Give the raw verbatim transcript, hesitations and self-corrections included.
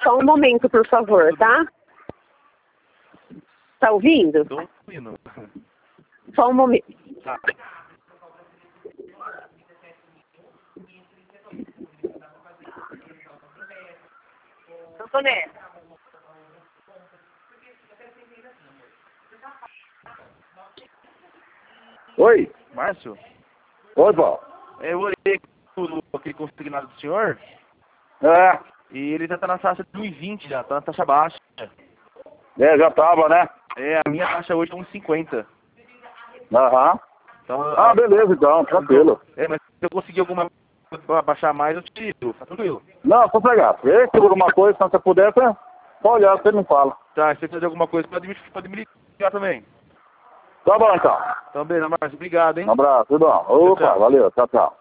Só um momento, por favor, tá? Tá ouvindo? Tô ouvindo. Só um momento. Tá. Antonete. Oi. Márcio? Oi, Paulo. Eu olhei tudo aquele consignado do senhor É, e ele já tá na taxa de um e vinte já, tá na taxa baixa. é, já tava, né? É, a minha taxa hoje é um e cinquenta. Aham. Então, Ah, beleza, então, tranquilo. é, mas se eu conseguir alguma coisa pra baixar mais, eu tiro, tá tranquilo. Não, só pegar. Se você tiver alguma coisa, se você puder, você pode olhar, você me fala. Tá, se você precisar de alguma coisa, pode me, pode me ligar também. Tá bom, então. Então, beleza, Márcio, obrigado, hein? Um abraço, tudo bom. Opa, tchau. valeu, tchau, tchau.